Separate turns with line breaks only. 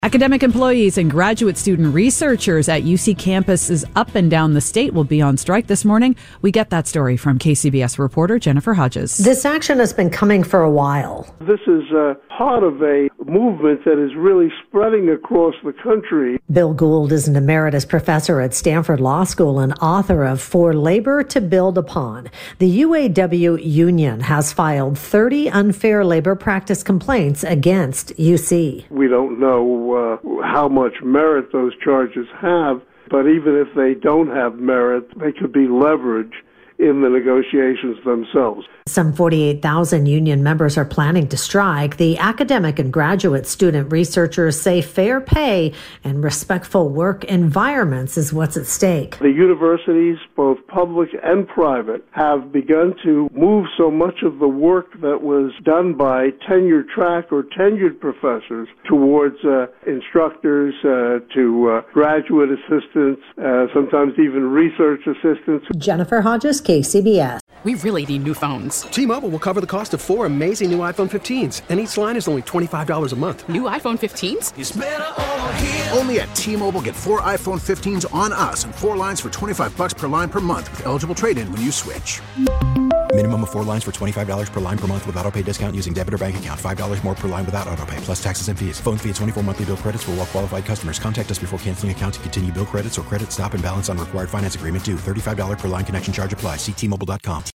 Academic employees and graduate student researchers at UC campuses up and down the state will be on strike this morning. We get that story from KCBS reporter Jennifer Hodges.
This action has been coming for a while.
This is part of a movement that is really spreading across the country.
Bill Gould is an emeritus professor at Stanford Law School and author of For Labor to Build Upon. The UAW union has filed 30 unfair labor practice complaints against UC.
We don't know how much merit those charges have, but even if they don't have merit, they could be leverage in the negotiations themselves.
Some 48,000 union members are planning to strike. The academic and graduate student researchers say fair pay and respectful work environments is what's at stake.
The universities, both public and private, have begun to move so much of the work that was done by tenure track or tenured professors towards instructors, to graduate assistants, sometimes even research assistants.
Jennifer Hodges, KCBS.
We really need new phones.
T-Mobile will cover the cost of 4 amazing new iPhone 15s, and each line is only $25 a month.
New iPhone 15s?
It's better over here. Only at T-Mobile, get 4 iPhone 15s on us and 4 lines for $25 per line per month with eligible trade-in when you switch.
Minimum of 4 lines for $25 per line per month with autopay discount using debit or bank account. $5 more per line without autopay, plus taxes and fees. Phone fee at 24 monthly bill credits for well-qualified customers. Contact us before canceling account to continue bill credits or credit stop and balance on required finance agreement due. $35 per line connection charge applies. See T-Mobile.com.